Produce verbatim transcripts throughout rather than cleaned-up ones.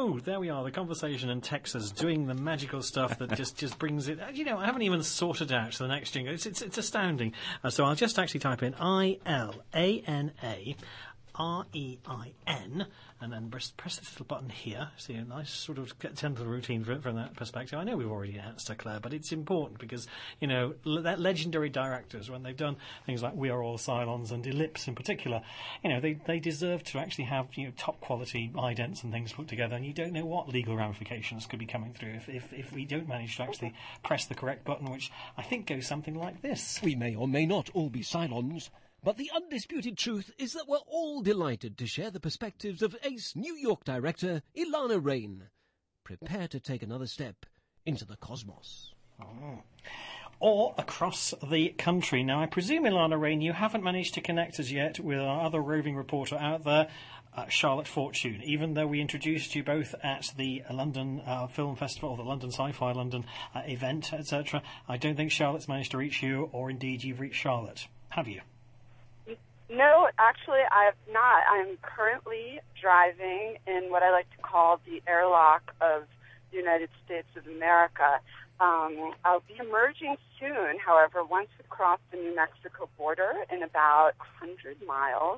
Oh, there we are, the conversation in Texas doing the magical stuff that just, just brings it... You know, I haven't even sorted out the next jingle. It's, it's, it's astounding. Uh, so I'll just actually type in I L A N A R E I N, and then press, press this little button here. See, a nice sort of gentle routine from, from that perspective. I know we've already announced her, Claire, but it's important because, you know, le- that legendary directors, when they've done things like We Are All Cylons and Ellipse in particular, you know, they, they deserve to actually have, you know, top quality idents and things put together, and you don't know what legal ramifications could be coming through if, if, if we don't manage to actually press the correct button, which I think goes something like this. We may or may not all be Cylons, but the undisputed truth is that we're all delighted to share the perspectives of ace New York director Ilana Rain. Prepare to take another step into the cosmos. Oh. Or across the country. Now, I presume, Ilana Rain, you haven't managed to connect us yet with our other roving reporter out there, uh, Charlotte Fortune, even though we introduced you both at the London uh, Film Festival, the London Sci-Fi London uh, event, et cetera. I don't think Charlotte's managed to reach you, or indeed you've reached Charlotte. Have you? No, actually, I have not. I'm currently driving in what I like to call the airlock of the United States of America. Um, I'll be emerging soon, however, once we cross the New Mexico border in about one hundred miles.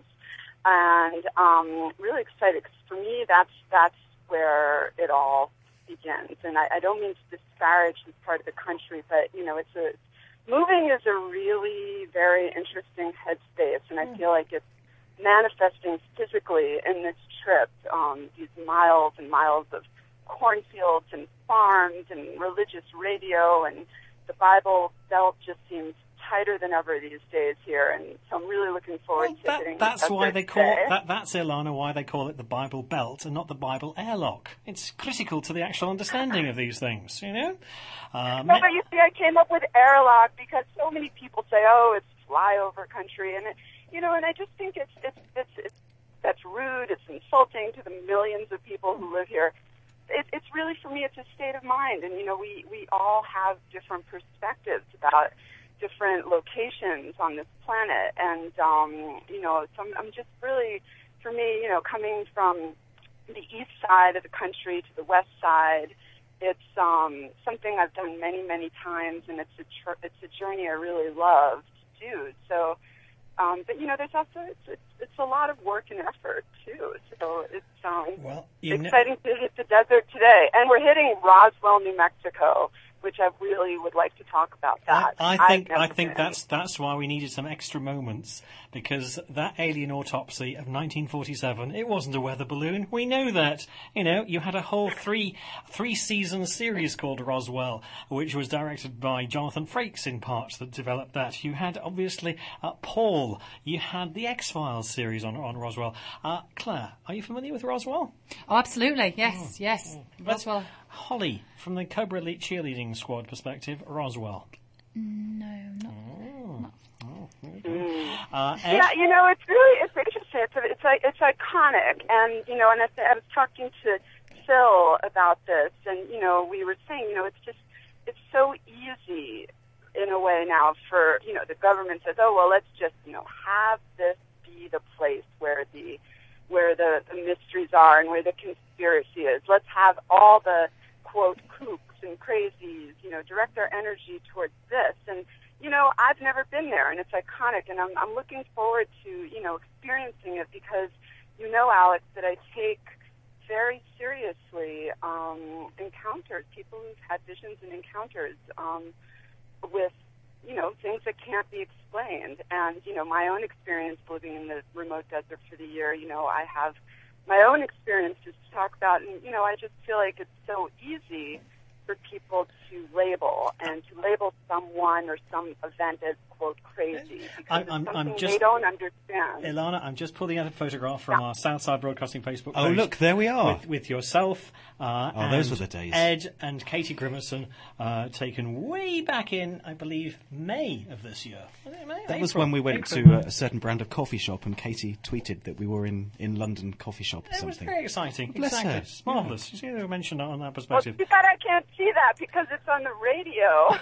And um, really excited, because for me, that's, that's where it all begins. And I, I don't mean to disparage this part of the country, but, you know, it's a... Moving is a really very interesting headspace, and I feel like it's manifesting physically in this trip, um, these miles and miles of cornfields and farms and religious radio, and the Bible Belt just seems tighter than ever these days here, and so I'm really looking forward well, to that, hitting That's the why they call day. that. That's Ilana, why they call it the Bible Belt and not the Bible Airlock. It's critical to the actual understanding of these things, you know. Um, no, but you see, I came up with airlock because so many people say, "Oh, it's flyover country," and it, you know, and I just think it's it's it's, it's that's rude. It's insulting to the millions of people who live here. It, it's really, for me, it's a state of mind, and you know, we we all have different perspectives about different locations on this planet, and um, you know, so I'm, I'm just really, for me, you know, coming from the east side of the country to the west side, it's um, something I've done many, many times, and it's a tr- it's a journey I really love to do. So, um, but you know, there's also it's, it's it's a lot of work and effort too. So it's um, well, exciting ne- to hit the desert today, and we're hitting Roswell, New Mexico, which I really would like to talk about that. I, I think I think been. that's that's why we needed some extra moments, because that alien autopsy of nineteen forty-seven, it wasn't a weather balloon. We know that. You know, you had a whole three three season series called Roswell, which was directed by Jonathan Frakes in part that developed that. You had obviously uh, Paul. You had the X-Files series on on Roswell. Uh, Claire, are you familiar with Roswell? Oh, absolutely. Yes, oh. yes. Oh. Roswell. Holly, from the Cobra Elite cheerleading squad perspective, Roswell. No, not. Oh. not. Oh, mm. uh, yeah, you know, it's really it's interesting. It's it's like it's iconic, and you know, and I, I was talking to Phil about this, and you know, we were saying, you know, it's just it's so easy in a way now for you know the government says, oh well, let's just you know have this be the place where the where the, the mysteries are and where the conspiracy is. Let's have all the, quote, kooks and crazies, you know, direct our energy towards this. And, you know, I've never been there, and it's iconic, and I'm, I'm looking forward to, you know, experiencing it because, you know, Alex, that I take very seriously um, encounters, people who've had visions and encounters um, with, you know, things that can't be explained. And, you know, my own experience living in the remote desert for the year, you know, I have my own experiences to talk about. And, you know, I just feel like it's so easy for people to label and to label someone or some event as, quote, crazy because I'm, it's I'm, something I'm just, they don't understand. Ilana, I'm just pulling out a photograph from yeah. our Southside Broadcasting Facebook page. Oh, look, there we are. With, with yourself uh, oh, and those were the days. Ed and Katie Grimerson, uh, taken way back in, I believe, May of this year. Was it May? That April? was when we went April. to a, a certain brand of coffee shop, and Katie tweeted that we were in, in London coffee shop or it something. was very exciting. Bless exactly. her. It's marvellous. You see, they mentioned that on that Well, perspective. too bad I can't see that because it's on the radio.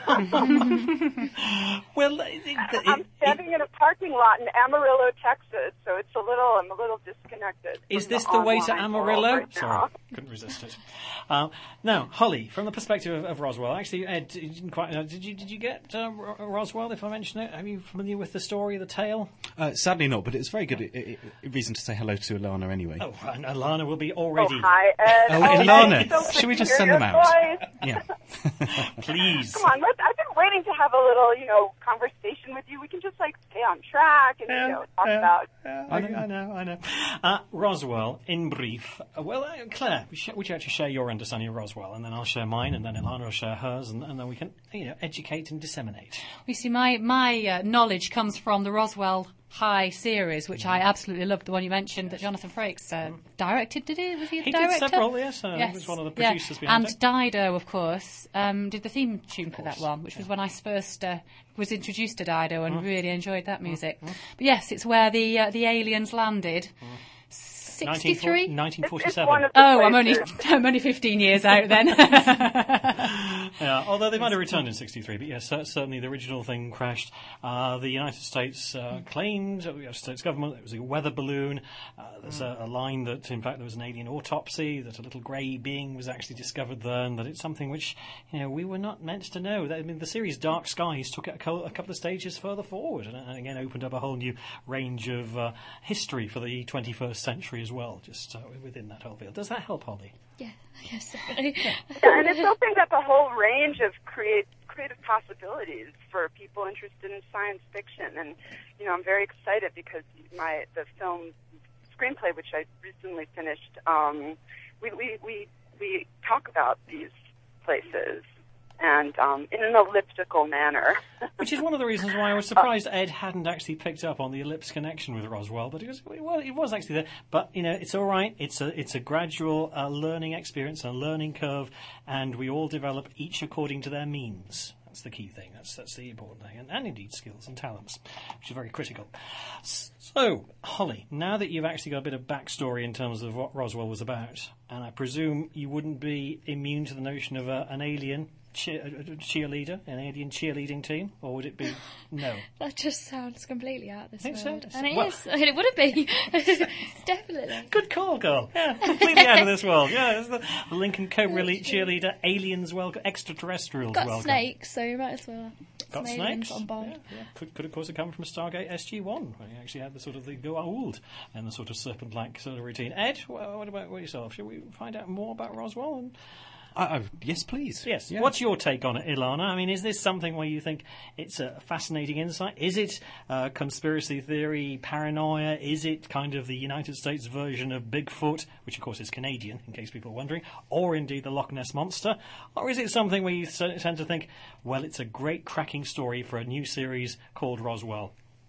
Well, it, it, I'm it, standing in a parking lot in Amarillo, Texas, so it's a little, I'm a little disconnected. is from this the way to online world Amarillo? right Sorry, now. couldn't resist it. Uh, now, Holly, from the perspective of, of Roswell, actually, Ed, you didn't quite. Uh, did you did you get uh, Ro- Roswell? If I mention it, are you familiar with the story, the tale? Uh, sadly not, but it's very good i i reason to say hello to Ilana anyway. Oh, and Alana will be Oh, already. hi, Ed. Oh, Ed, Ilana, it's so good should we to just hear send your them out? voice. Yeah. Please. Come on, let's, I've been waiting to have a little, you know, conversation with you. We can just, like, stay on track and, you know, talk yeah, about... yeah, I, I know, I know. Uh, Roswell, in brief. Uh, well, uh, Claire, would you, would you actually share your understanding of Roswell, and then I'll share mine, and then Ilana will share hers, and, and then we can, you know, educate and disseminate. You see, my my uh, knowledge comes from the Roswell High series, which I absolutely loved. The one you mentioned that Jonathan Frakes uh, directed. Did he? Was he the He director? did several, yes. Uh, Yes. He was one of the yeah. producers behind And it. Dido, of course, um, did the theme tune for that one, which was when I first uh, was introduced to Dido and really enjoyed that music. But yes, it's where the uh, the aliens landed. sixty-three? nineteen It's forty-seven. one of the Oh, I'm only places. I'm only fifteen years out then. Yeah, although they might have returned in sixty-three, but yes, cer- certainly the original thing crashed. Uh, the United States uh, claimed, uh, the United States government, it was a weather balloon. Uh, there's a, a line that, in fact, there was an alien autopsy, that a little grey being was actually discovered there, and that it's something which, you know, we were not meant to know. I mean, the series Dark Skies took it a, co- a couple of stages further forward, and, and again opened up a whole new range of uh, history for the twenty-first century as well, just uh, within that whole field. Does that help, Holly? Yeah, yes, definitely. Yeah, and it's opened up a whole range of create, creative possibilities for people interested in science fiction. And, you know, I'm very excited because my the film screenplay, which I recently finished, um, we, we, we, we talk about these places and um, in an elliptical manner. Which is one of the reasons why I was surprised Ed hadn't actually picked up on the ellipse connection with Roswell, but it was, well, it was actually there. But, you know, it's all right. It's a, it's a gradual uh, learning experience, a learning curve, and we all develop each according to their means. That's the key thing. That's that's the important thing. And, and indeed skills and talents, which is very critical. So, Holly, now that you've actually got a bit of backstory in terms of what Roswell was about, and I presume you wouldn't be immune to the notion of a, an alien cheer, a cheerleader, an alien cheerleading team, or would it be no? That just sounds completely out of this Think so? world. And it Well- is. And it would be. Definitely. Good call, girl. Yeah, completely out of this world. Yeah, it's the the Lincoln Cobra Elite cheerleader. Aliens welcome, extraterrestrials Got welcome. snakes, so you might as well get Got some aliens snakes on board. Yeah, yeah. Could, could of course have come from Stargate S G one, where you actually had the sort of the Goa'uld and the sort of serpent-like sort of routine. Ed, wha- what about yourself? Shall we find out more about Roswell? And Uh, uh, yes, please. yes, Yeah. what's your take on it, Ilana? I mean, is this something where you think it's a fascinating insight? Is it uh, conspiracy theory, paranoia? Is it kind of the United States version of Bigfoot, which of course is Canadian, in case people are wondering, or indeed the Loch Ness Monster? Or is it something where you s- tend to think, well, it's a great cracking story for a new series called Roswell?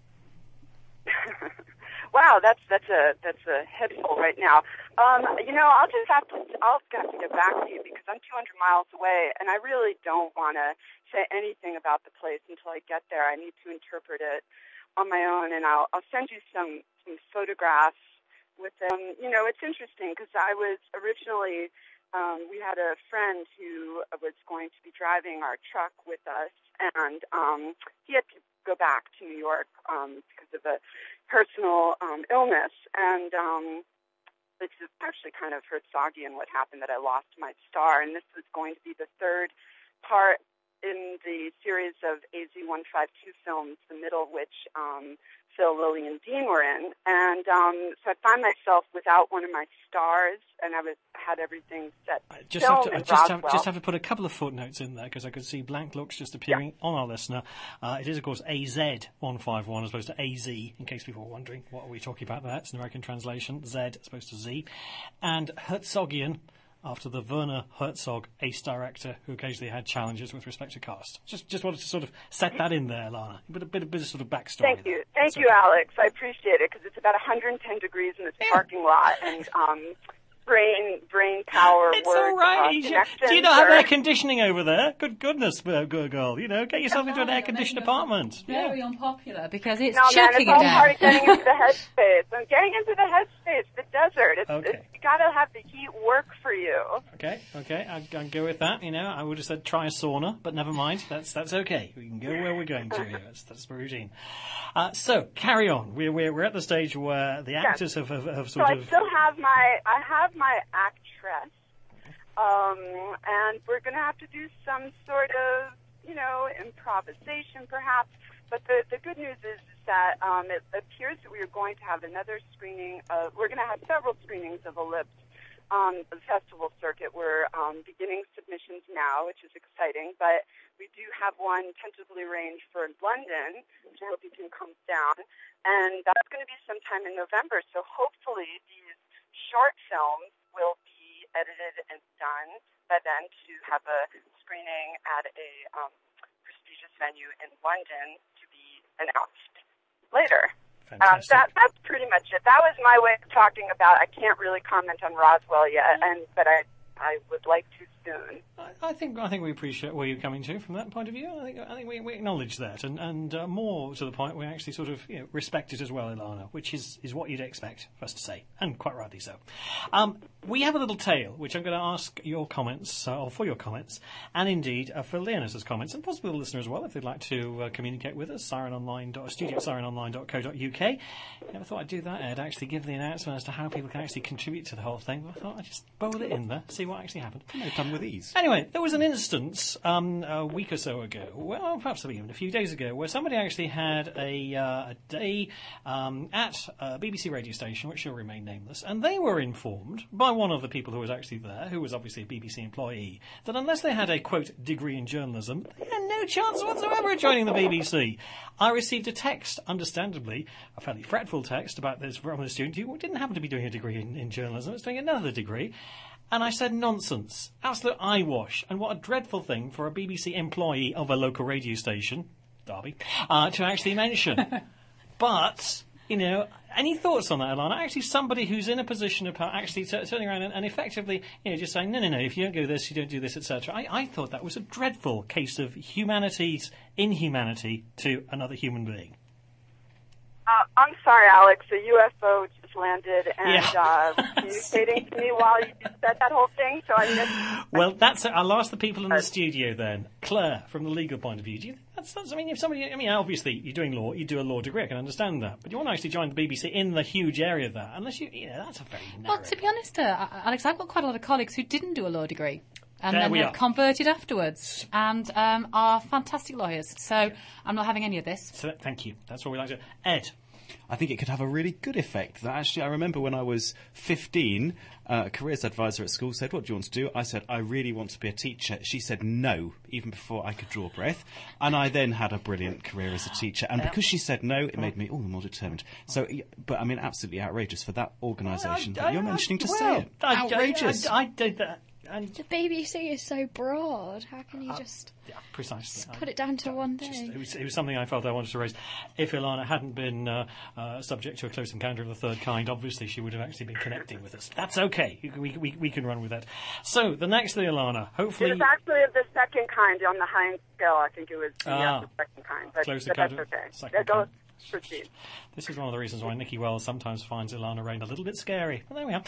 Wow, that's that's a that's a head full right now. Um, you know, I'll just have to I'll have to get back to you because I'm two hundred miles away, and I really don't want to say anything about the place until I get there. I need to interpret it on my own, and I'll I'll send you some some photographs with them. You know, it's interesting because I was originally um, we had a friend who was going to be driving our truck with us, and um, he had to go back to New York um, because of a personal um, illness, and um, it's actually kind of Herzogian what happened that I lost my star, and this was going to be the third part in the series of A Z one fifty-two films, the middle of which um, Phil, Lily, and Dean were in, and um, so I find myself without one of my stars, and I was had everything set. I just have to, I in just have, Roswell. just have to put a couple of footnotes in there because I could see blank looks just appearing on our listener. Uh, it is, of course, A Z one fifty-one as opposed to A Z, in case people were wondering what are we talking about there. It's an American translation. Z as opposed to Z. And Herzogian, after the Werner Herzog ace director who occasionally had challenges with respect to cast. Just just wanted to sort of set that in there, Lana. A bit, a bit, a bit of sort of backstory. Thank there. you. Thank That's you, okay. Alex. I appreciate it because it's about one hundred ten degrees in this parking lot, and um, brain brain power It's work all right. uh, You should- connections Do you not have are- air conditioning over there? Good goodness, uh, good girl. You know, get yourself into an air conditioned apartment. Yeah. Very unpopular because it's No, man, chucking it's all it part of down. getting into the headspace. I'm getting into the headspace, the desert. It's, Okay. it's got to have the heat work for you. Okay, okay, I can go with that. You know, I would have said try a sauna, but never mind. That's that's okay. We can go where we're going to here. That's, that's the routine. Uh, so carry on. We're, we're we're at the stage where the actors yes. have, have, have So sort I of. still have my I have my actress, um, and we're going to have to do some sort of you know improvisation, perhaps. But the the good news is that um, it appears that we are going to have another screening. Of, we're going to have several screenings of Ellipse on the festival circuit. We're um, beginning submissions now, which is exciting. But we do have one tentatively arranged for London, which I hope you can come down. And that's going to be sometime in November. So hopefully these short films will be edited and done by then to have a screening at a um, prestigious venue in London to be announced later. Um, that, that's pretty much it. That was my way of talking about. I can't really comment on Roswell yet, and but I I would like to soon. I, I think I think we appreciate where you're coming to from that point of view. I think I think we, we acknowledge that, and and uh, more to the point, we actually sort of you know, respect it as well, Ilana, which is, is what you'd expect for us to say, and quite rightly so. Um, we have a little tale, which I'm going to ask your comments, uh, or for your comments, and indeed uh, for Leonard's comments, and possibly the listener as well, if they'd like to uh, communicate with us. Siren Online, studio at siren online dot co dot uk. Never thought I'd do that, Ed. Actually, give the announcement as to how people can actually contribute to the whole thing. But I thought I'd just bowl it in there, see what actually happened. No, done with ease. Anyway, there was an instance um, a week or so ago, well, perhaps even a few days ago, where somebody actually had a, uh, a day um, at a B B C radio station, which shall remain nameless, and they were informed by one of the people who was actually there, who was obviously a B B C employee, that unless they had a, quote, degree in journalism, they had no chance whatsoever of joining the B B C. I received a text, understandably, a fairly fretful text about this from a student who didn't happen to be doing a degree in, in journalism, was doing another degree. And I said, nonsense, absolute eyewash, and what a dreadful thing for a B B C employee of a local radio station, Derby, uh, to actually mention. But, you know, any thoughts on that, Ilana? Actually, somebody who's in a position of actually t- turning around and, and effectively, you know, just saying, no, no, no, if you don't do this, you don't do this, et cetera. I, I thought that was a dreadful case of humanity's inhumanity to another human being. Uh, I'm sorry, Alex. A U F O just landed and Yeah. uh, communicating to me while you said that whole thing. So I missed. Well, that's. I'll ask the people in the studio then. Claire, from the legal point of view, do you think that's, that's? I mean, if somebody, I mean, obviously you're doing law, you do a law degree. I can understand that, but you want to actually join the B B C in the huge area of that, unless you, you know, that's a very narrow. Well, to be honest, uh, Alex, I've got quite a lot of colleagues who didn't do a law degree. And There then we have are. converted afterwards and um, are fantastic lawyers. So I'm not having any of this. So that, thank you. That's what we like to. Ed. I think it could have a really good effect. That actually, I remember when I was fifteen, uh, a careers advisor at school said, what do you want to do? I said, I really want to be a teacher. She said no, even before I could draw breath. And I then had a brilliant career as a teacher. And because she said no, it made me all the more determined. So, but I mean, absolutely outrageous for that organisation that you're mentioning to say it. I- I- Outrageous. I, I did that. And The B B C is so broad. How can you just yeah, precisely. put it down to one Just, thing? it, was, it was something I felt I wanted to raise. If Ilana hadn't been uh, uh, subject to a close encounter of the third kind, obviously she would have actually been connecting with us. That's okay. We, we, we can run with that. So, the next thing, Ilana, hopefully... It was actually of the second kind on the Heinz scale. I think it was the, Ah. uh, the second kind. But, Close but that's encounter, okay. second Yeah, go kind. proceed. This is one of the reasons why Nikki Wells sometimes finds Ilana Rain a little bit scary. But there we are.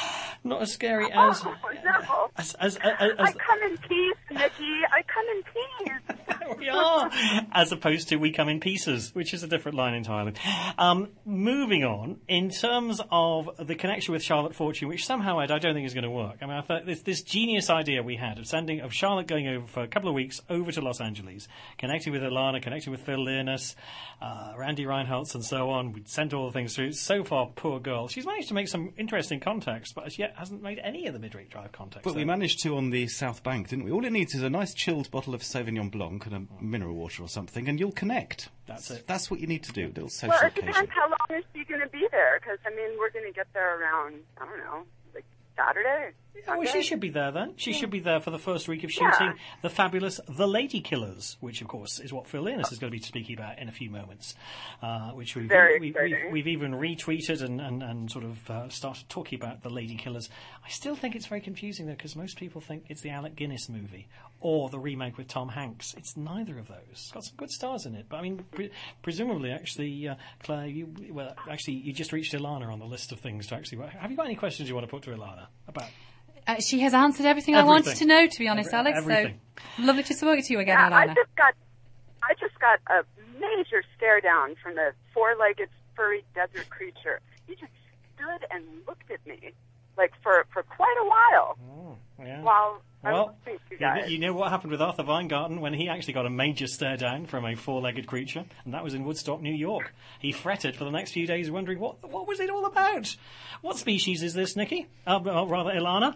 Not as scary as... Oh, no. as, as, as, as, I come in peace, Nikki. I come in peace. There we are. As opposed to We Come in Pieces, which is a different line entirely. Um, moving on, in terms of the connection with Charlotte Fortune, which somehow, Ed, I don't think is going to work. I mean, I thought this, this genius idea we had of sending, of Charlotte going over for a couple of weeks over to Los Angeles, connecting with Ilana, connecting with Phil Learness, uh, Randy Reinholtz and so on. We'd sent all the things through. So far, poor girl. She's managed to make some interesting contacts, but as yet hasn't made any of the Midweek Drive contacts. But we though. managed to on the South Bank, didn't we? All it needs is a nice chilled bottle of Sauvignon Blanc and a mineral water or something, and you'll connect. That's it. That's what you need to do. A little social Well, it occasion. depends how long is she going to be there. Because, I mean, we're going to get there around, I don't know, like Saturday. Oh, well, she should be there then. She yeah. should be there for the first week of shooting yeah. the fabulous The Lady Killers, which, of course, is what Phil Learness is going to be speaking about in a few moments. Uh, which we've, Very we, we've, we've even retweeted and, and, and sort of uh, started talking about The Lady Killers. I still think it's very confusing, though, because most people think it's the Alec Guinness movie or the remake with Tom Hanks. It's neither of those. It's got some good stars in it. But, I mean, pre- presumably, actually, uh, Claire, you, well, actually, you just reached Ilana on the list of things to actually... Have you got any questions you want to put to Ilana about... Uh, she has answered everything, everything I wanted to know, to be honest, Every, Alex. everything. So lovely to talk to you again, yeah, Alana. I just got, I just got a major stare down from the four-legged furry desert creature. He just stood and looked at me, like for, for quite a while. Oh, yeah. While I well, was listening to you guys. You know what happened with Arthur Weingarten when he actually got a major stare down from a four-legged creature, and that was in Woodstock, New York. He fretted for the next few days, wondering what what was it all about. What species is this, Nikki? Uh, or rather, Ilana.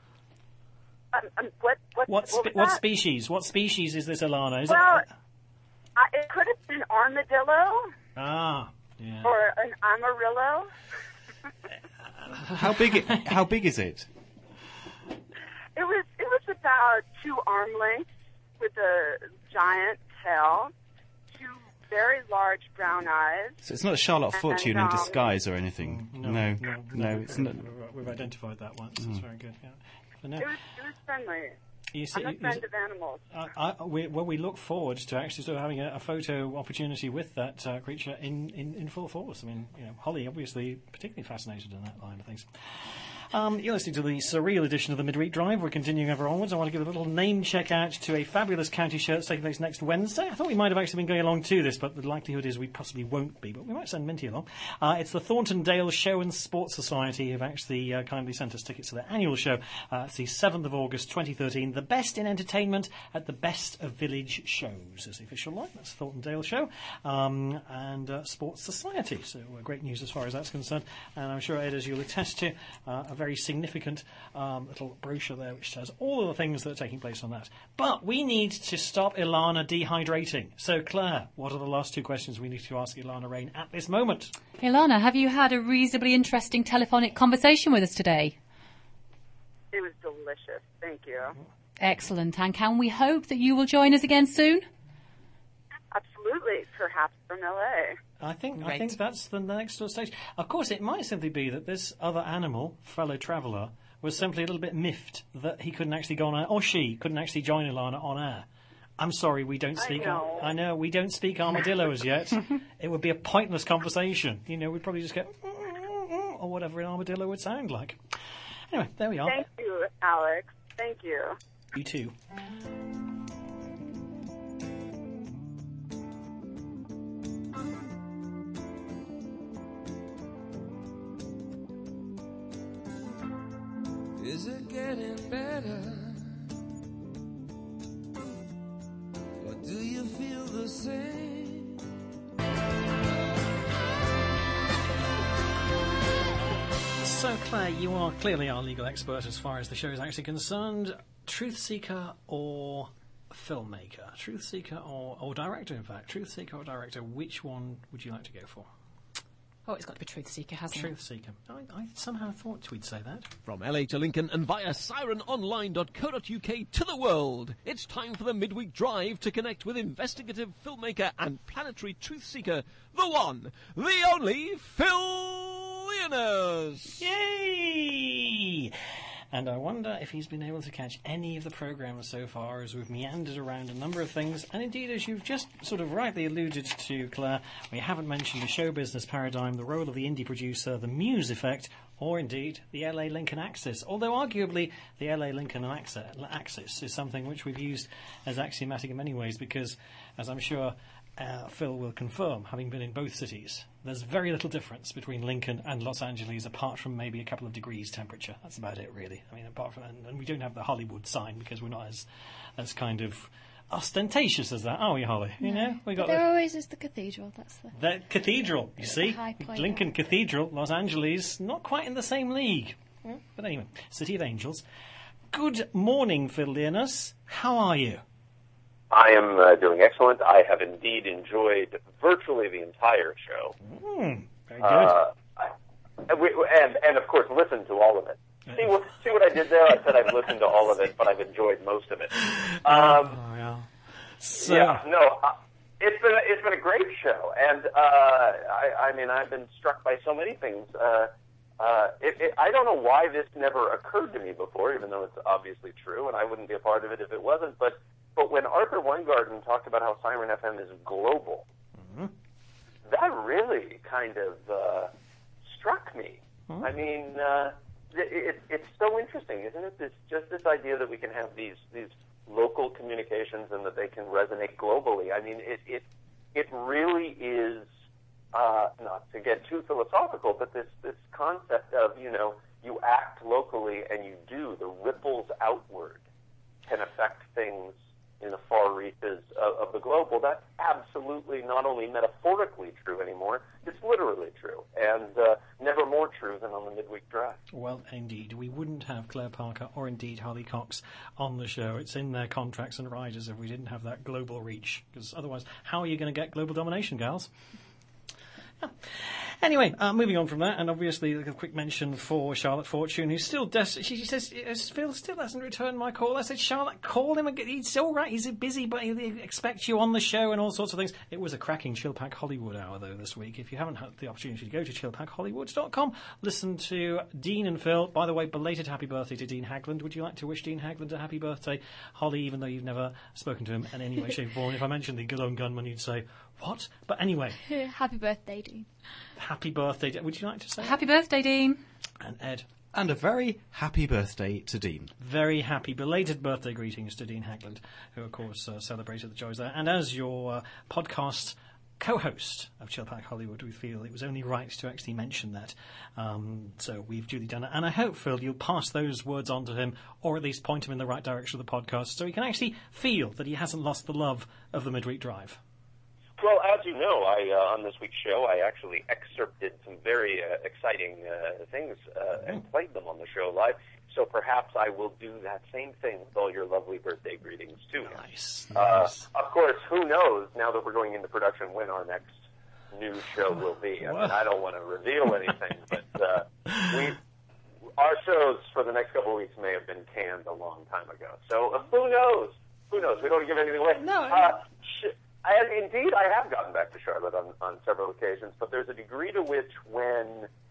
Um, um, what what, What, spe- what, what species? What species is this, Ilana? Is well, it? I, it could have been armadillo Ah, yeah. or an amarillo. How big? It, how big is it? It was it was about two arm lengths with a giant tail, two very large brown eyes. So it's not a Charlotte Fortune And, um, in disguise or anything. No, no, no, no, no, it's not. We've identified that once. It's very good. Yeah. But no, It was it was friendly. you see, I'm a you- friend of animals. I, I, we, well, we look forward to actually sort of having a, a photo opportunity with that uh, creature in, in, in full force. I mean, you know, Holly obviously particularly fascinated in that line of things. Um, you're listening to the surreal edition of the Midweek Drive. We're continuing ever onwards. I want to give a little name check out to a fabulous county show that's taking place next Wednesday. I thought we might have actually been going along to this, but the likelihood is we possibly won't be. But we might send Minty along. Uh, it's the Thornton Dale Show and Sports Society who've actually uh, kindly sent us tickets to their annual show. Uh, it's the seventh of August, twenty thirteen. The best in entertainment at the best of village shows is the official line. That's Thornton Dale Show um, and uh, Sports Society. So uh, great news as far as that's concerned. And I'm sure, Ed, as you'll attest to, uh, a very significant um, little brochure there which says all of the things that are taking place on that. But we need to stop Ilana dehydrating. So, Claire, what are the last two questions we need to ask Ilana Rain at this moment? Ilana, have you had a reasonably interesting telephonic conversation with us today? It was delicious. Thank you. Excellent. And can we hope that you will join us again soon? Absolutely. Perhaps from L A. I think I Great. think that's the next sort of stage. Of course, it might simply be that this other animal, fellow traveller, was simply a little bit miffed that he couldn't actually go on air, or she couldn't actually join Ilana on air. I'm sorry, we don't speak. I know. I know we don't speak armadillo as yet. It would be a pointless conversation. You know, we'd probably just get or whatever an armadillo would sound like. Anyway, there we are. Thank you, Alex. Thank you. You too. Is it getting better? Or do you feel the same? So, Claire, you are clearly our legal expert as far as the show is actually concerned. Truth seeker or filmmaker? Truth seeker or, or director, in fact. Truth seeker or director, which one would you like to go for? Oh, it's got to be Truth Seeker, hasn't Truth seeker. I, I somehow thought we'd say that. From L A to Lincoln and via siren online dot co dot U K to the world, it's time for the Midweek Drive to connect with investigative filmmaker and planetary truth seeker, the one, the only, Phil Leonard. Yay! And I wonder if he's been able to catch any of the programmes so far as we've meandered around a number of things. And indeed, as you've just sort of rightly alluded to, Claire, we haven't mentioned the show business paradigm, the role of the indie producer, the Muse effect, or indeed the L A Lincoln axis. Although arguably the L A Lincoln axis is something which we've used as axiomatic in many ways because, as I'm sure Uh, Phil will confirm, having been in both cities, there's very little difference between Lincoln and Los Angeles apart from maybe a couple of degrees temperature. That's about it, really. I mean, apart from, and, and we don't have the Hollywood sign because we're not as as kind of ostentatious as that, are we, Holly? You No. know, we got But there the, always is the cathedral. That's the. the cathedral. You see, high point. Lincoln Cathedral, Los Angeles, not quite in the same league. But anyway, City of Angels. Good morning, Phil Leonard. How are you? I am uh, doing excellent. I have indeed enjoyed virtually the entire show. Mm, very good. Uh, and, we, and, and, of course, listened to all of it. See what, see what I did there? I said I've listened to all of it, but I've enjoyed most of it. Um, oh, yeah. So, yeah, no, uh, it's been a, it's been a great show, and uh, I, I mean I've been struck by so many things. Uh, uh, it, it, I don't know why this never occurred to me before, even though it's obviously true, and I wouldn't be a part of it if it wasn't. But but when Arthur Weingarten talked about how Siren F M is global, mm-hmm. that really kind of uh, struck me. Mm-hmm. I mean, uh, it, it, it's so interesting, isn't it? This just this idea that we can have these these local communications and that they can resonate globally. I mean, it it it really is uh, not to get too philosophical, but this this concept of you know you act locally and you do the ripples outward can affect things in the far reaches of, of the globe. Well, that's absolutely not only metaphorically true anymore, it's literally true, and uh, never more true than on the midweek drive. Well, indeed. We wouldn't have Claire Parker or indeed Harley Cox on the show. It's in their contracts and riders if we didn't have that global reach, because otherwise, how are you going to get global domination, gals? Yeah. Anyway, uh, moving on from that, and obviously a quick mention for Charlotte Fortune, who's still des- she says Phil still hasn't returned my call. I said, Charlotte, call him again. He's all right. He's busy, but he expects you on the show and all sorts of things. It was a cracking Chillpack Hollywood hour though this week. If you haven't had the opportunity to go to chill pack hollywood dot com, listen to Dean and Phil. By the way, belated happy birthday to Dean Hagland. Would you like to wish Dean Hagland a happy birthday, Holly? Even though you've never spoken to him in any way, shape, or form. If I mentioned the Good-Own Gunman, you'd say what? But anyway, happy birthday, Dean. Happy birthday. Would you like to say Happy birthday, Dean. And Ed. And a very happy birthday to Dean. Very happy belated birthday greetings to Dean Hagland, who, of course, uh, celebrated the joys there. And as your uh, podcast co-host of Chillpack Hollywood, we feel it was only right to actually mention that. Um, so we've duly done it. And I hope, Phil, you'll pass those words on to him, or at least point him in the right direction of the podcast, so he can actually feel that he hasn't lost the love of the midweek drive. Well, as you know, I uh, on this week's show, I actually excerpted some very uh, exciting uh, things uh, and played them on the show live. So perhaps I will do that same thing with all your lovely birthday greetings, too. Nice. Uh, nice. Of course, who knows, now that we're going into production, when our next new show will be. I mean, I don't want to reveal anything, but uh, we, our shows for the next couple of weeks may have been canned a long time ago. So uh, who knows? Who knows? We don't want to give anything away. No. Uh, sh- And indeed, I have gotten back to Charlotte on, on several occasions, but there's a degree to which when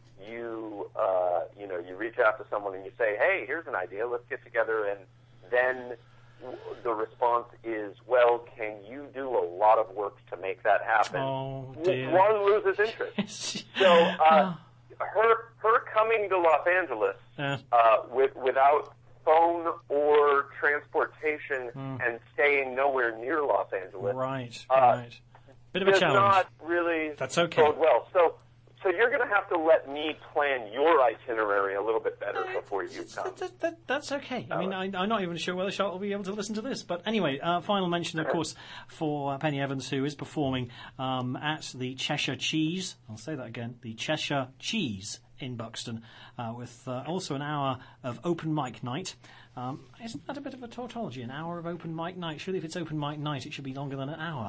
you, uh, you know, you reach out to someone and you say, hey, here's an idea, let's get together, and then the response is, well, can you do a lot of work to make that happen? Oh, dear. One loses interest. So uh, her, her coming to Los Angeles Yeah. uh, with, without phone or transportation Mm. and staying nowhere near Los Angeles. Right, uh, right. Bit of a does challenge. not really That's okay. bode well. So, so you're going to have to let me plan your itinerary a little bit better before you come. That, that, that, that's okay. I mean, I, I'm not even sure whether Charlotte will be able to listen to this. But anyway, uh, final mention, of course, for uh, Penny Evans, who is performing um, at the Cheshire Cheese. I'll say that again. The Cheshire Cheese in Buxton, uh, with uh, also an hour of open mic night. Um, isn't that a bit of a tautology, an hour of open mic night? Surely if it's open mic night, it should be longer than an hour.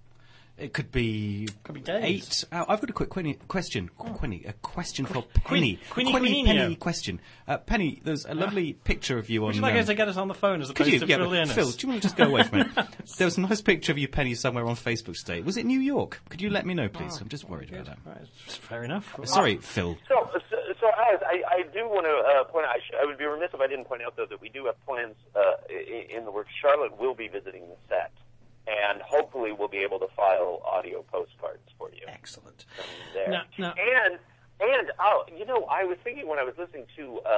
It could be, Could be days. eight. Oh, I've got a quick quinny, question. Oh. Quinny, a question for Queen- Penny. Queenie Quinny, Queeninho. Penny question. Uh, Penny, there's a lovely picture of you on. Would you like um, her to get us on the phone as Could opposed you? to Yeah, Phil but Innes? Phil, do you want to just go away from it? There was a nice picture of you, Penny, somewhere on Facebook today. Was it New York? Could you let me know, please? Oh, I'm just worried about that. Right, fair enough. Sorry, Phil. So, so, so as I, I do want to uh, point out, I, sh- I would be remiss if I didn't point out, though, that we do have plans uh, in, in the works. Charlotte will be visiting the set, and hopefully we'll be able to file audio postcards for you. Excellent. from there. Now- now- And, and oh, you know, I was thinking when I was listening to, uh,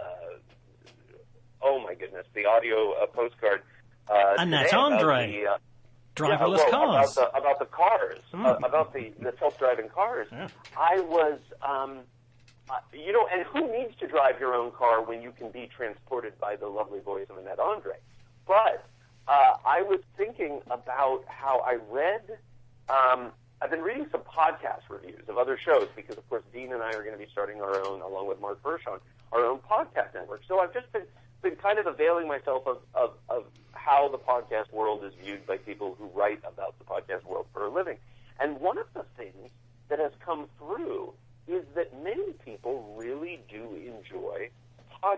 uh, oh my goodness, the audio uh, postcard. Uh, Annette today about Andre. the, uh, Driverless yeah, well, cars. About the, about the cars, Mm. uh, about the, the self-driving cars. Yeah. I was, um, uh, you know, and who needs to drive your own car when you can be transported by the lovely voice of Annette Andre? But uh, I was thinking about how I read, um, I've been reading some podcast reviews of other shows because, of course, Dean and I are going to be starting our own, along with Mark Bershon, our own podcast network. So I've just been, been kind of availing myself of, of, of how the podcast world is viewed by people who write about the podcast world for a living. And one of the things that has come through is that many people really do enjoy podcasts.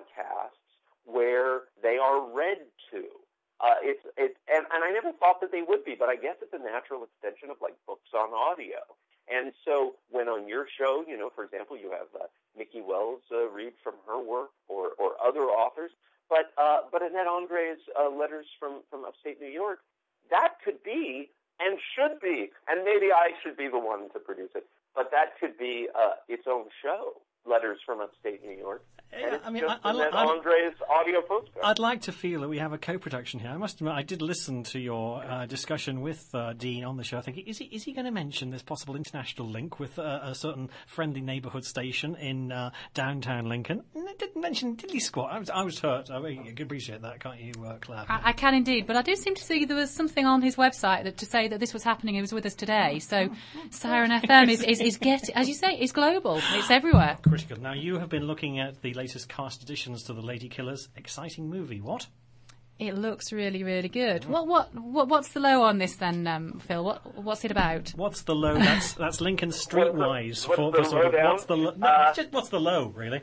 expansion of like books on audio. And so when on your show, you know, for example, you have uh, Mickey Wells uh, read from her work or, or other authors, but uh, but Annette Andre's uh, letters from, from upstate New York, that could be and should be, and maybe I should be the one to produce it, but that could be uh, its own show, Letters from Upstate New York. Yeah, and it's I mean, just I- I- Annette I- Andre's audio postcard. I'd like to feel that we have a co-production here. I must admit, I did listen to your uh, discussion with uh, Dean on the show. I think, is he is he going to mention this possible international link with uh, a certain friendly neighbourhood station in uh, downtown Lincoln? No, didn't mention diddly squat. I was I was hurt. I mean, you can appreciate that, can't you, uh, Claire? I, I can indeed, but I do seem to see there was something on his website that, to say that this was happening. He was with us today. So Siren F M is, is, is getting, as you say, it's global. It's everywhere. Critical. Now, you have been looking at the latest cast additions to The Lady Killers. Exciting movie. What? It looks really, really good. What, what, what, what's the low on this then, um, Phil? What, what's it about? What's the low? That's that's Lincoln Streetwise. What's the- for, what's for the sort of, lowdown? what's the lo- no, Uh, just what's the low, really?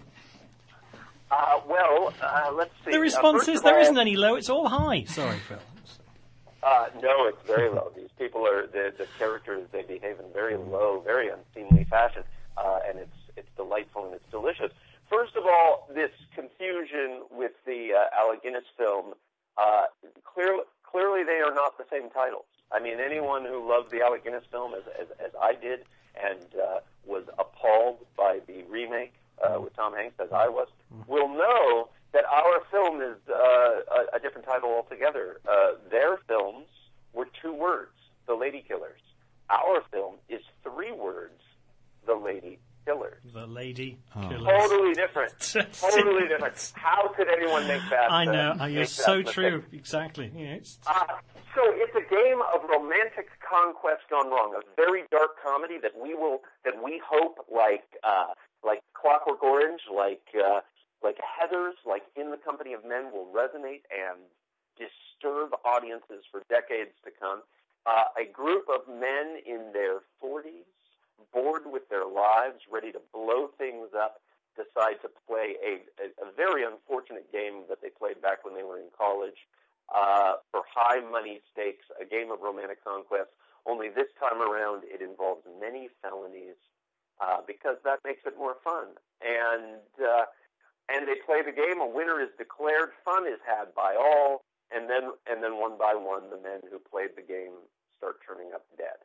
Uh, well, uh, let's see. The Uh, response first is of there all, isn't any low. It's all high. Sorry, Phil. Uh, no, it's very low. These people are the the characters. They behave in very low, very unseemly fashion, uh, and it's it's delightful and it's delicious. First of all, this confusion with the uh, Alec Guinness film. Uh, clearly, clearly, they are not the same titles. I mean, anyone who loved the Alec Guinness film, as as, as I did, and uh, was appalled by the remake uh, with Tom Hanks, as I was, will know that our film is uh, a, a different title altogether. Uh, their films were two words, The Lady Killers. Our film is three words, The Lady Killers. The Lady Oh. Killers. Totally different. Totally different. How could anyone make that? I know. Uh, Uh, you're make so that true. mistake? Exactly. Yeah, it's, Uh, so it's a game of romantic conquest gone wrong. A very dark comedy that we will, that we hope, like uh, like Clockwork Orange, like uh, like Heathers, like In the Company of Men, will resonate and disturb audiences for decades to come. Uh, a group of men in their forties, bored with their lives, ready to blow things up, decide to play a, a, a very unfortunate game that they played back when they were in college uh, for high money stakes, a game of romantic conquest. Only this time around, it involves many felonies uh, because that makes it more fun. And uh, and they play the game. A winner is declared. Fun is had by all. And then and then one by one, the men who played the game start turning up dead.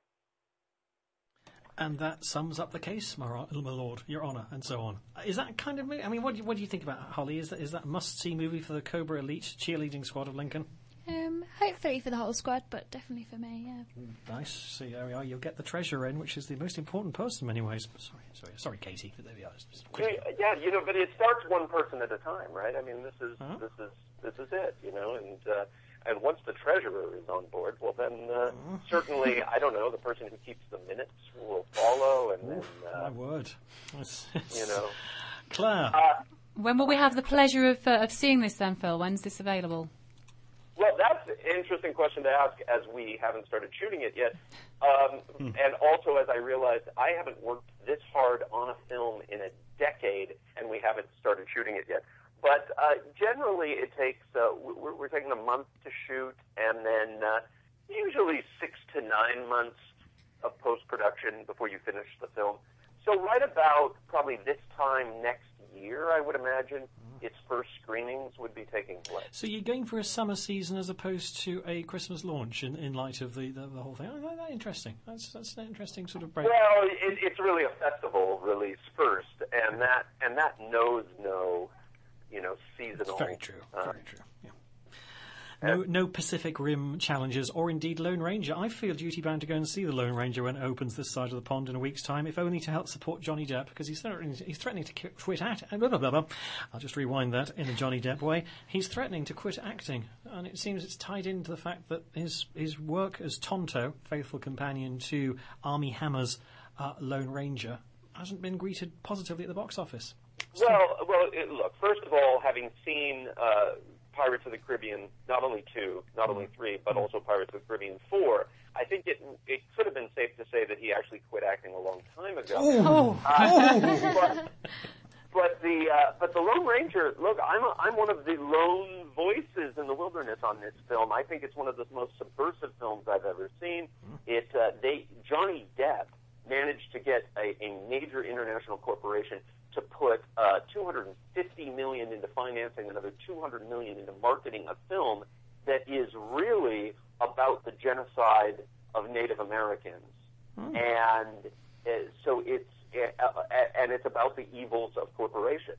and that sums up the case, my, ro- my lord, your honour, and so on. Is that kind of movie? I mean, what do you, what do you think about it, Holly? Is that is that a must-see movie for the Cobra Elite cheerleading squad of Lincoln? Um, hopefully for the whole squad, but definitely for me, yeah. Nice. So there we are. You'll get the treasure in, which is the most important person in many ways. Sorry, sorry, sorry, Katie. But there we are. It's just quick. Yeah, you know, but it starts one person at a time, right? I mean, this is Huh? this is this is it, you know, and uh, and once the treasurer is on board, well, then uh, certainly, I don't know, the person who keeps the minutes will follow, and then My uh, word. It's, it's, you know. Claire. Uh, When will we have the pleasure of, uh, of seeing this then, Phil? When's this available? Well, that's an interesting question to ask, as we haven't started shooting it yet. Um, and also, as I realized, I haven't worked this hard on a film in a decade, and we haven't started shooting it yet. But uh, generally, it takes, uh, we're, we're taking a month to shoot, and then uh, usually six to nine months of post-production before you finish the film. So right about probably this time next year, I would imagine, its first screenings would be taking place. So you're going for a summer season as opposed to a Christmas launch in, in light of the, the, the whole thing. Oh, that, that interesting. That's that's an interesting sort of break. Well, it, it's really a festival release first, and that and that knows no, you know, seasonal. Very true. uh, Very true. Yeah. No, no Pacific Rim challenges, or indeed Lone Ranger. I feel duty-bound to go and see the Lone Ranger when it opens this side of the pond in a week's time, if only to help support Johnny Depp, because he's threatening, he's threatening to qui- quit acting. Blah, blah, blah, blah. I'll just rewind that in a Johnny Depp way. He's threatening to quit acting, and it seems it's tied into the fact that his his work as Tonto, faithful companion to Armie Hammer's uh, Lone Ranger, hasn't been greeted positively at the box office. Well, well, it, look. First of all, having seen uh, Pirates of the Caribbean, not only two, not only three, but also Pirates of the Caribbean four, I think it it could have been safe to say that he actually quit acting a long time ago. Oh, Uh, but, but the uh, but the Lone Ranger. Look, I'm a, I'm one of the lone voices in the wilderness on this film. I think it's one of the most subversive films I've ever seen. It it uh, they Johnny Depp managed to get a, a major international corporation to put uh, two hundred fifty million dollars into financing, another two hundred million dollars into marketing a film that is really about the genocide of Native Americans. Hmm. And uh, so it's uh, uh, and it's about the evils of corporations.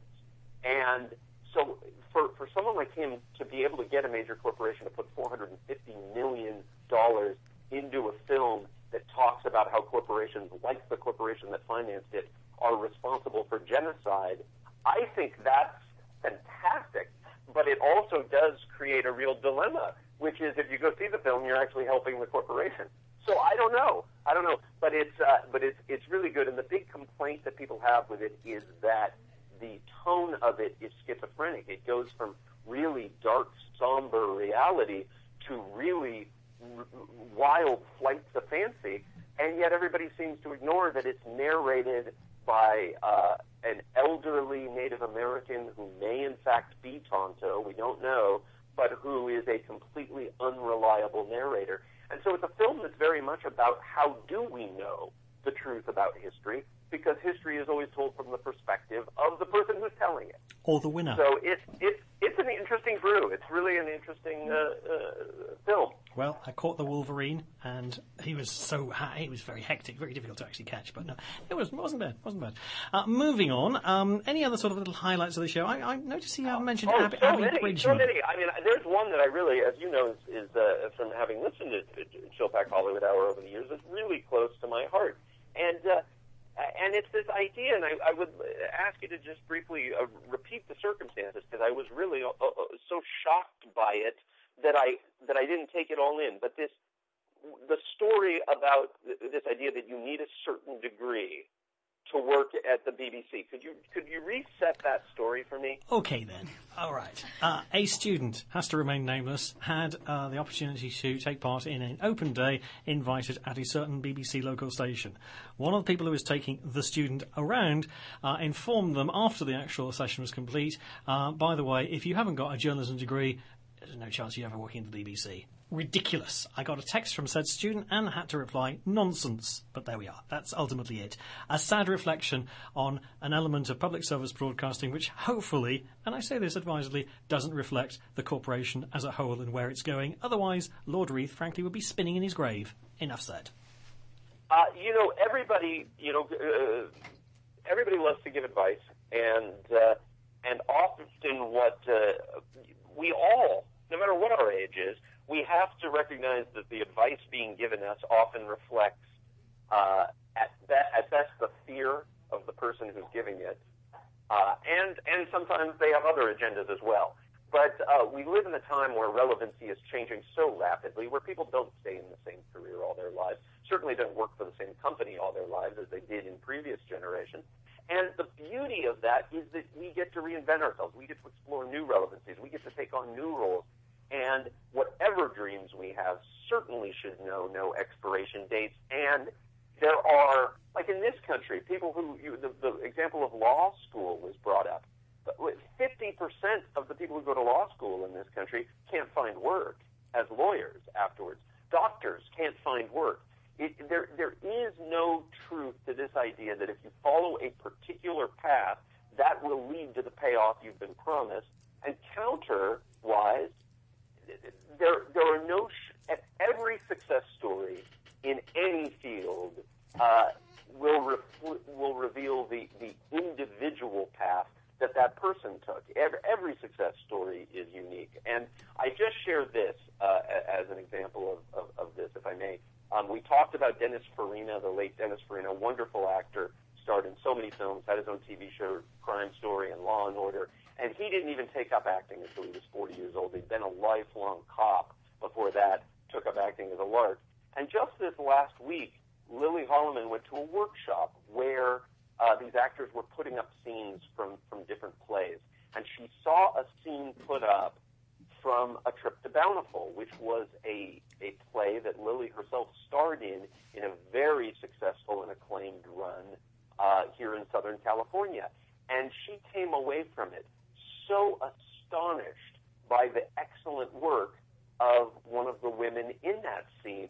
And so for, for someone like him to be able to get a major corporation to put four hundred fifty million dollars into a film that talks about how corporations, like the corporation that financed it, are responsible for genocide, I think that's fantastic. But it also does create a real dilemma, which is if you go see the film, you're actually helping the corporation. So I don't know. I don't know. But it's uh, but it's it's really good. And the big complaint that people have with it is that the tone of it is schizophrenic. It goes from really dark, somber reality to really r- wild flights of fancy, and yet everybody seems to ignore that it's narrated by uh, an elderly Native American who may in fact be Tonto, we don't know, but who is a completely unreliable narrator. And so it's a film that's very much about how do we know the truth about history, because history is always told from the perspective of the person who's telling it. Or the winner. So it's it's it's an interesting brew. It's really an interesting uh, uh, film. Well, I caught the Wolverine, and he was so ha- he was very hectic, very difficult to actually catch. But no, it was wasn't bad, wasn't bad. Uh, moving on, um, any other sort of little highlights of the show? I, I noticed you haven't mentioned oh, Ab- so Abby many, Bridgman. So many. I mean, there's one that I really, as you know, is, is uh, from having listened to, to Chilpack Hollywood Hour over the years, is really close to my heart. And uh, and it's this idea, and I, I would ask you to just briefly uh, repeat the circumstances, because I was really uh, uh, so shocked by it that I that I didn't take it all in. But this, the story about this idea that you need a certain degree to work at the B B C. Could you could you reset that story for me? Okay, then. All right. Uh, a student, has to remain nameless, had uh, the opportunity to take part in an open day invited at a certain B B C local station. One of the people who was taking the student around uh, informed them after the actual session was complete, uh, by the way, if you haven't got a journalism degree, there's no chance you're ever working in the B B C. Ridiculous. I got a text from said student and had to reply, nonsense. But there we are. That's ultimately it. A sad reflection on an element of public service broadcasting which hopefully, and I say this advisedly, doesn't reflect the corporation as a whole and where it's going. Otherwise, Lord Reith, frankly, would be spinning in his grave. Enough said. Uh, you know, everybody, you know, uh, everybody loves to give advice, and uh, and often what uh, we all, no matter what our age is, we have to recognize that the advice being given us often reflects, uh, at, be- at best, the fear of the person who's giving it, uh, and and sometimes they have other agendas as well. But uh, we live in a time where relevancy is changing so rapidly, where people don't stay in the same career all their lives, certainly don't work for the same company all their lives as they did in previous generations. And the beauty of that is that we get to reinvent ourselves. We get to explore new relevancies. We get to take on new roles. And whatever dreams we have certainly should know no expiration dates. And there are, like in this country, people who, you, the, the example of law school was brought up. fifty percent of the people who go to law school in this country can't find work as lawyers afterwards. Doctors can't find work. It, there, there is no truth to this idea that if you follow a particular path, that will lead to the payoff you've been promised. And counter-wise, there, there are no sh- every success story in any field uh, will refl- will reveal the, the individual path that that person took. Every, every success story is unique. And I just shared this uh, as an example of, of, of this, if I may. Um, we talked about Dennis Farina, the late Dennis Farina, wonderful actor, starred in so many films, had his own T V show, Crime Story and Law and Order. And he didn't even take up acting until he was forty years old. He'd been a lifelong cop before that, took up acting as a lark. And just this last week, Lily Holloman went to a workshop where uh, these actors were putting up scenes from, from different plays. And she saw a scene put up from A Trip to Bountiful, which was a, a play that Lily herself starred in in a very successful and acclaimed run uh, here in Southern California. And she came away from it so astonished by the excellent work of one of the women in that scene,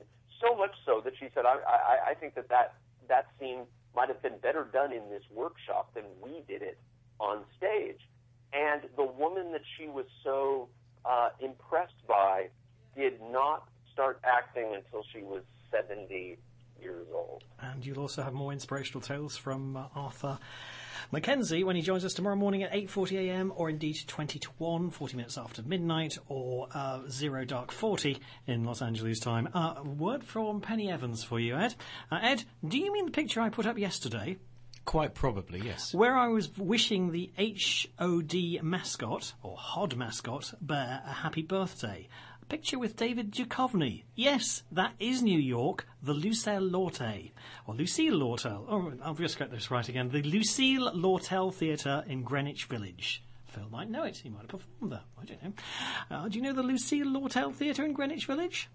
so much so that she said, I, I, I think that, that that scene might have been better done in this workshop than we did it on stage. And the woman that she was so uh, impressed by did not start acting until she was seventy years old. And you'll also have more inspirational tales from uh, Arthur Mackenzie when he joins us tomorrow morning at eight forty a m, or indeed twenty to one, forty minutes after midnight, or uh, zero dark forty in Los Angeles time. Uh, a word from Penny Evans for you, Ed. Uh, Ed, do you mean the picture I put up yesterday? Quite probably, yes. Where I was wishing the H O D mascot, or H O D mascot, bear a happy birthday. A picture with David Duchovny. Yes, that is New York, the Lucille Lortel. Or Lucille Lortel. Oh, I'll just get this right again. The Lucille Lortel Theatre in Greenwich Village. Phil might know it. He might have performed there. I don't know. Uh, do you know the Lucille Lortel Theatre in Greenwich Village?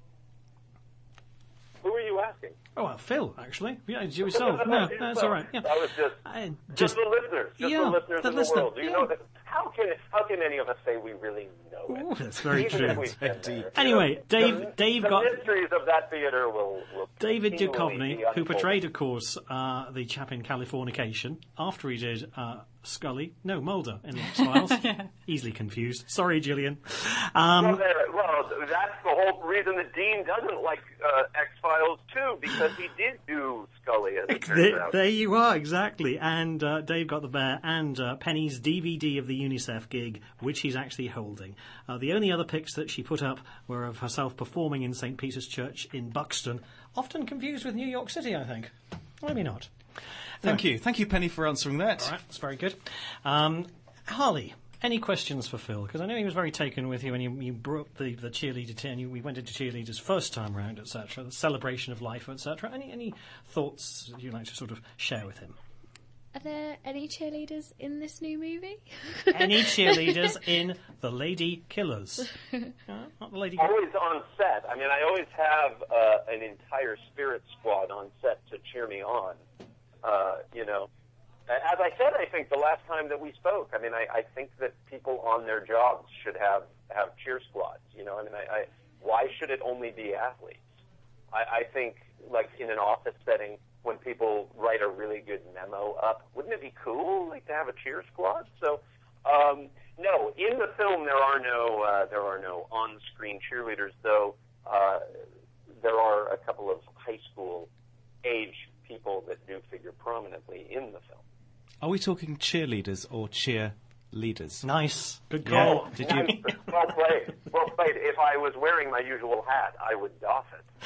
Who are you asking? Oh, well, Phil, actually. Yeah, it's yourself. No, that's all right. Yeah. That was just, Uh, just, the listeners. Just yeah, the listeners the in listener, the world. Do you yeah. know that? How can how can any of us say we really know it? Ooh, that's very Even true. if we've been there. Anyway, You know, Dave- the, Dave the got- mysteries of that theater will. will David continually Duchovny, be who unfolded. portrayed, of course, uh, the chap in Californication, after he did uh, Scully, no, Mulder in the X-Files. Easily confused. Sorry, Gillian. Um, Well, there, well, that's the whole reason that Dean doesn't like uh, X-Files too, because he did do Scully, as it turns there, out. there you are, exactly. And uh, Dave got the bear and uh, Penny's D V D of the UNICEF gig, which he's actually holding. Uh, the only other pics that she put up were of herself performing in Saint Peter's Church in Buxton, often confused with New York City, I think. Maybe not. Thank you. Thank you, Penny, for answering that. All right, that's very good. Um, Harley, any questions for Phil? Because I know he was very taken with you when you, you brought the, the cheerleader to, and you, we went into cheerleaders first time round, et cetera, the celebration of life, et cetera. Any, any thoughts you'd like to sort of share with him? Are there any cheerleaders in this new movie? Any cheerleaders in The Lady Killers? Uh, not The Lady Killers. Always on set. I mean, I always have uh, an entire spirit squad on set to cheer me on. Uh, you know, as I said, I think the last time that we spoke, I mean, I, I think that people on their jobs should have, have cheer squads. You know, I mean, I, I, why should it only be athletes? I, I think, like in an office setting, when people write a really good memo up, wouldn't it be cool, like, to have a cheer squad? So, um, no, in the film there are no uh, there are no on-screen cheerleaders, though. Uh, there are a couple of high school age people that do figure prominently in the film. Are we talking cheerleaders or cheer leaders? Nice. Good Yeah. call. Oh, Did you? well played. Well played. If I was wearing my usual hat, I would doff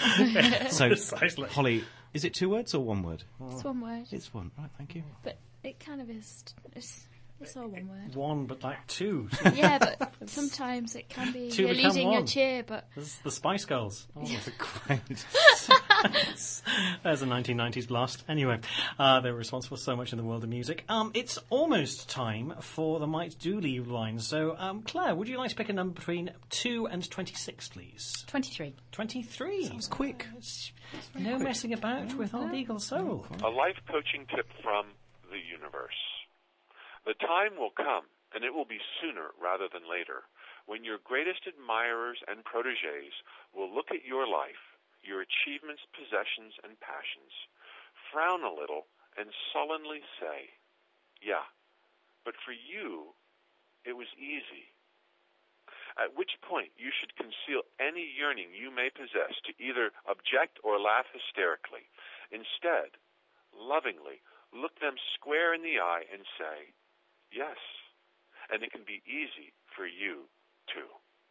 it. So, Precisely. Holly, is it two words or one word? It's one word, It's one. Right, thank you. but it kind of is. It's, it's all one word. One, but like two. Yeah, but sometimes it can be Two you're become leading one. your cheer, but There's the Spice Girls. Oh, Great. there's a nineteen nineties blast. Anyway, uh, they're responsible for so much in the world of music. Um, it's almost time for the Might Do Leave line. So, um, Claire, would you like to pick a number between two and twenty-six, please? twenty-three. twenty-three. That was quick. It's no messing about with our legal soul. A life coaching tip from the universe. The time will come, and it will be sooner rather than later, when your greatest admirers and protégés will look at your life, your achievements, possessions, and passions, frown a little, and sullenly say, yeah, but for you, it was easy. At which point you should conceal any yearning you may possess to either object or laugh hysterically. Instead, lovingly, look them square in the eye and say, yes, and it can be easy for you, too.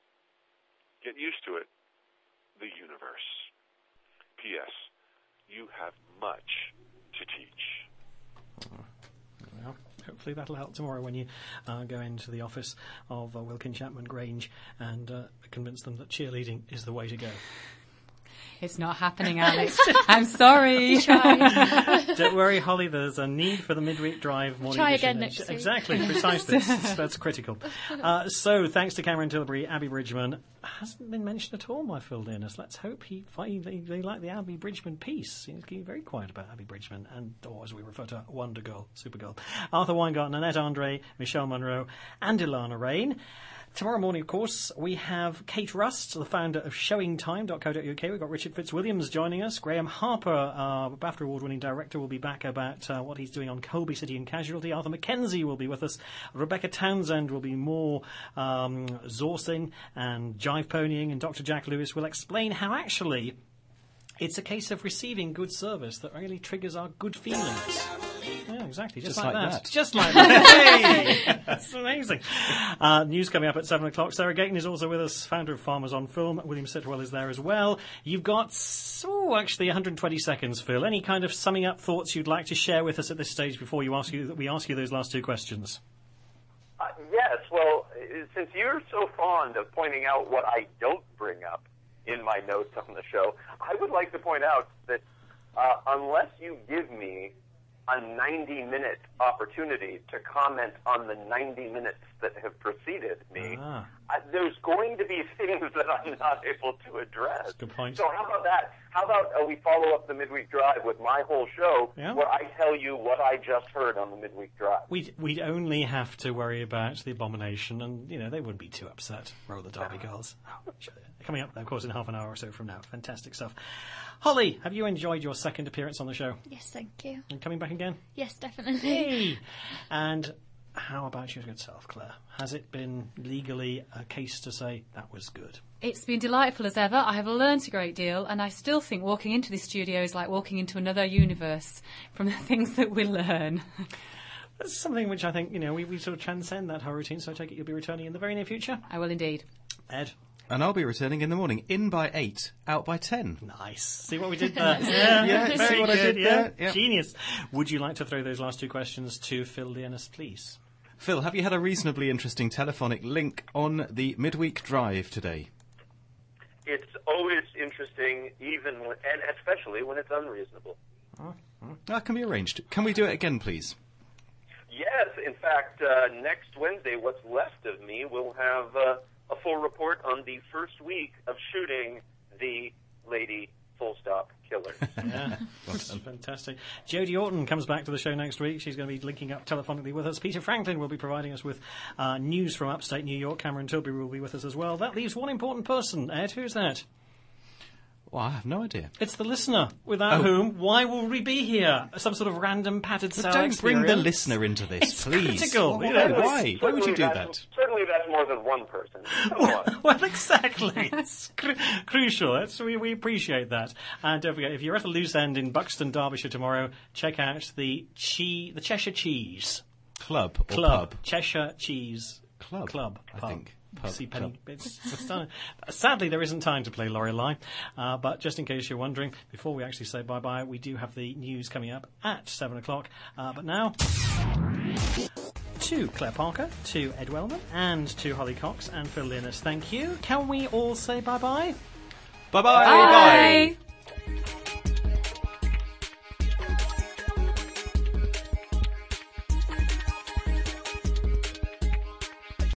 Get used to it, the universe. P S. You have much to teach. Well, hopefully that'll help tomorrow when you uh, go into the office of uh, Wilkin Chapman Grange and uh, convince them that cheerleading is the way to go. It's not happening, Alex. I'm sorry. Don't worry, Holly, there's a need for the midweek drive morning Try edition. again next week. Exactly, precisely. that's, that's critical. Uh, so, thanks to Cameron Tilbury, Abby Bridgman. Hasn't been mentioned at all by Phil Dearness. Let's hope he find they, they like the Abby Bridgman piece. He's getting very quiet about Abby Bridgman, and, or as we refer to her, Wonder Girl, Supergirl. Arthur Weingarten, Annette Andre, Michelle Monroe, and Ilana Rain. Tomorrow morning, of course, we have Kate Rust, the founder of showing time dot co dot U K. We've got Richard Fitzwilliams joining us. Graham Harper, uh, BAFTA award-winning director, will be back about uh, what he's doing on Colby City and Casualty. Arthur Mackenzie will be with us. Rebecca Townsend will be more um, Zorsing and jive ponying. And Doctor Jack Lewis will explain how actually it's a case of receiving good service that really triggers our good feelings. Yeah, exactly. Just, Just like, like that. that. Just like that. Hey! That's amazing. Uh, news coming up at seven o'clock. Sarah Gayton is also with us, founder of Farmers on Film. William Sitwell is there as well. You've got, oh, actually one hundred twenty seconds, Phil. Any kind of summing up thoughts you'd like to share with us at this stage before you ask you, we ask you those last two questions? Uh, yes, well, since you're so fond of pointing out what I don't bring up in my notes on the show, I would like to point out that uh, unless you give me a ninety-minute opportunity to comment on the ninety minutes that have preceded me, Ah. uh, there's going to be things that I'm not able to address. Good point. So how about that? How about uh, we follow up the midweek drive with my whole show, Yeah. where I tell you what I just heard on the midweek drive? We'd, we'd only have to worry about the Abomination, and, you know, they wouldn't be too upset. Roll the Derby Girls. Oh, sure. Coming up, of course, in half an hour or so from now. Fantastic stuff. Holly, have you enjoyed your second appearance on the show? Yes, thank you. And coming back again? Yes, definitely. Hey! And how about your good self, Claire? Has it been legally a case to say that was good? It's been delightful as ever. I have learnt a great deal, and I still think walking into this studio is like walking into another universe from the things that we learn. That's something which I think, you know, we, we sort of transcend that whole routine, so I take it you'll be returning in the very near future? I will indeed. Ed? And I'll be returning in the morning. In by eight, out by ten. Nice. See what we did there? yeah, Yeah, very see what I good, did yeah. there? Yeah. Genius. Would you like to throw those last two questions to Phil Leonis, please? Phil, have you had a reasonably interesting telephonic link on the midweek drive today? It's always interesting, even when, and especially when it's unreasonable. That can be arranged. Can we do it again, please? Yes, in fact, uh, next Wednesday, what's left of me will have uh, a full report on the first week of shooting the Lady Full Stop Killer. Yeah, that's fantastic. Jodie Orton comes back to the show next week. She's going to be linking up telephonically with us. Peter Franklin will be providing us with uh, news from upstate New York. Cameron Tilbury will be with us as well. That leaves one important person. Ed, who's that? Well, I have no idea. It's the listener, without Oh. whom, why will we be here? Some sort of random padded But cell don't bring the experience. listener into this, It's please. critical, Why? you know. Why? Why would you do Certainly that's- that? Certainly that's more than one person. Come on. Well, exactly. It's cru- crucial. That's, we, we appreciate that. And don't forget, if you're at a loose end in Buxton, Derbyshire tomorrow, check out the che- the Cheshire Cheese Club or Club. pub? Cheshire Cheese Club, Club. I Pub. think. Pub, See, Penny, club. it's, it's done. Sadly, there isn't time to play Lorelei, uh, but just in case you're wondering, before we actually say bye-bye, we do have the news coming up at seven o'clock. Uh, but now, to Claire Parker, to Ed Wellman, and to Holly Cox and Phil Linus, thank you. Can we all say bye-bye? Bye-bye. Bye.